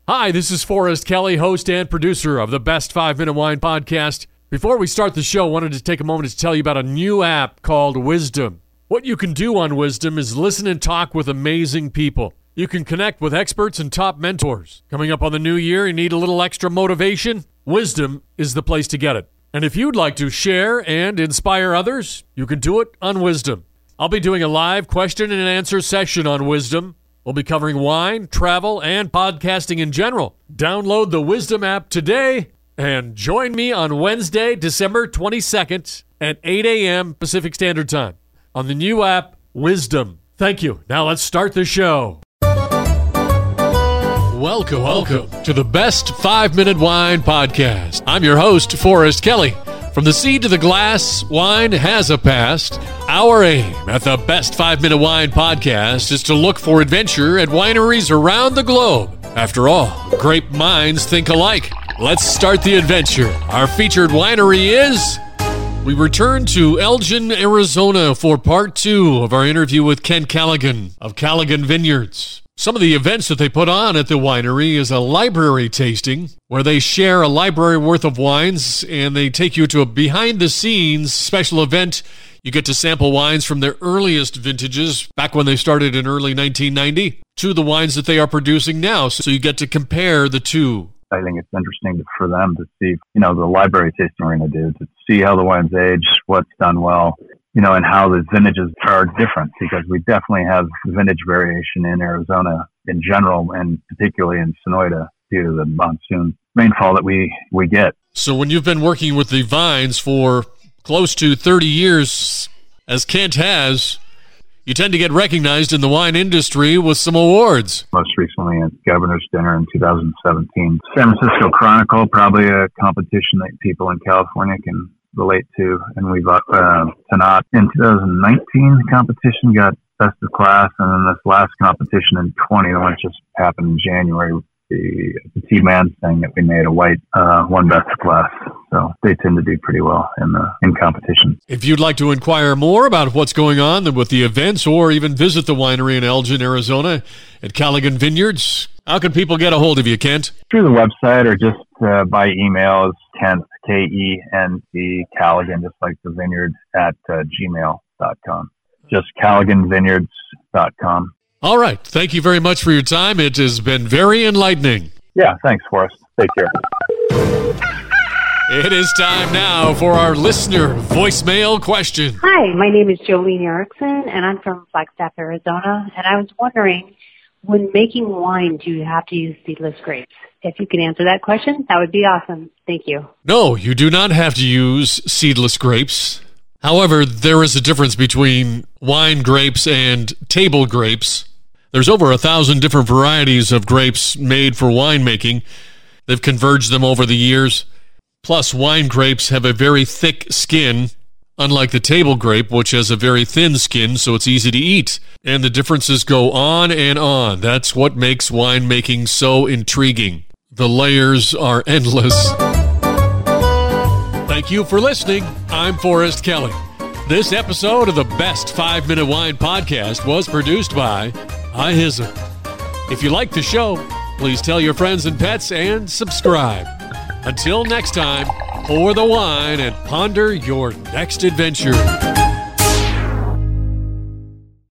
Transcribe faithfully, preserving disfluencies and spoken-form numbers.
Hi, this is Forrest Kelly, host and producer of the Best five Minute Wine Podcast. Before we start the show, I wanted to take a moment to tell you about a new app called Wisdom. What you can do on Wisdom is listen and talk with amazing people. You can connect with experts and top mentors. Coming up on the new year, you need a little extra motivation? Wisdom is the place to get it. And if you'd like to share and inspire others, you can do it on Wisdom. I'll be doing a live question and answer session on Wisdom. We'll be covering wine, travel, and podcasting in general. Download the Wisdom app today and join me on Wednesday, December twenty-second at eight a.m. Pacific Standard Time on the new app, Wisdom. Thank you. Now let's start the show. Welcome, welcome to the Best five Minute Wine Podcast. I'm your host, Forrest Kelly. From the seed to the glass, wine has a past. Our aim at the Best five Minute Wine Podcast is to look for adventure at wineries around the globe. After all, grape minds think alike. Let's start the adventure. Our featured winery is... We return to Elgin, Arizona for part two of our interview with Kent Callaghan of Callaghan Vineyards. Some of the events that they put on at the winery is a library tasting where they share a library worth of wines and they take you to a behind-the-scenes special event. You get to sample wines from their earliest vintages, back when they started in early nineteen ninety, to the wines that they are producing now. So you get to compare the two. I think it's interesting for them to see, you know, the library tasting we're going to do, to see how the wines age, what's done well, you know, and how the vintages are different, because we definitely have vintage variation in Arizona in general, and particularly in Sonoyta due to the monsoon rainfall that we, we get. So when you've been working with the vines for close to thirty years, as Kent has, you tend to get recognized in the wine industry with some awards. Most recently at Governor's Dinner in two thousand seventeen. San Francisco Chronicle, probably a competition that people in California can relate to. And we got uh, Tanat in two thousand nineteen competition, got best of class. And then this last competition in twenty, the one that just happened in January, the, the T-Man thing that we made, a white, uh, one best of class. So they tend to do pretty well in the in competition. If you'd like to inquire more about what's going on with the events or even visit the winery in Elgin, Arizona at Callaghan Vineyards, how can people get a hold of you, Kent? Through the website or just uh, by email is Kent, K E N T, Callaghan, just like the vineyard, at uh, gmail dot com. Just Callaghan Vineyards dot com. All right. Thank you very much for your time. It has been very enlightening. Yeah, thanks, Forrest. Take care. It is time now for our listener voicemail question. Hi, my name is Jolene Erickson, and I'm from Flagstaff, Arizona. And I was wondering, when making wine, do you have to use seedless grapes? If you can answer that question, that would be awesome. Thank you. No, you do not have to use seedless grapes. However, there is a difference between wine grapes and table grapes. There's over a thousand different varieties of grapes made for winemaking. They've converged them over the years. Plus, wine grapes have a very thick skin, unlike the table grape, which has a very thin skin, so it's easy to eat. And the differences go on and on. That's what makes winemaking so intriguing. The layers are endless. Thank you for listening. I'm Forrest Kelly. This episode of the Best five Minute Wine Podcast was produced by iHizzle. If you like the show, please tell your friends and pets and subscribe. Until next time, pour the wine and ponder your next adventure.